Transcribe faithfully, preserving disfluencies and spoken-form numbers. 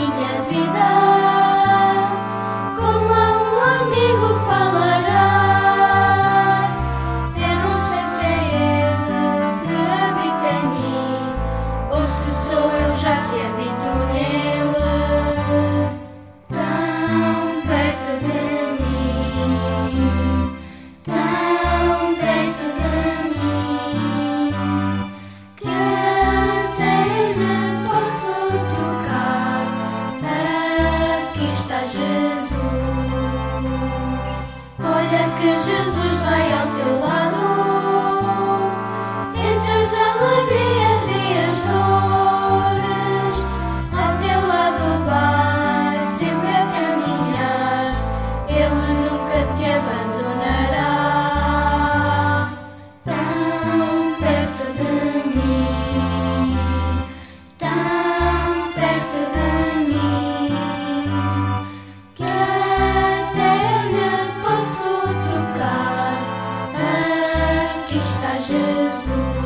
minha vida, como a um amigo falarei. Eu não sei se é Ele que habita em mim, ou se sou eu já que habito nele. Tão perto de mim, tão perto de mim, que até lhe posso tocar. Aqui está Jesus. Olha que Jesus vai ao teu lado, entre as alegrias e as dores. Ao teu lado vai sempre a caminhar, Ele nunca te abandonará. Tão perto de mim, tão perto de mim, que até lhe posso tocar. Aqui está Jesus.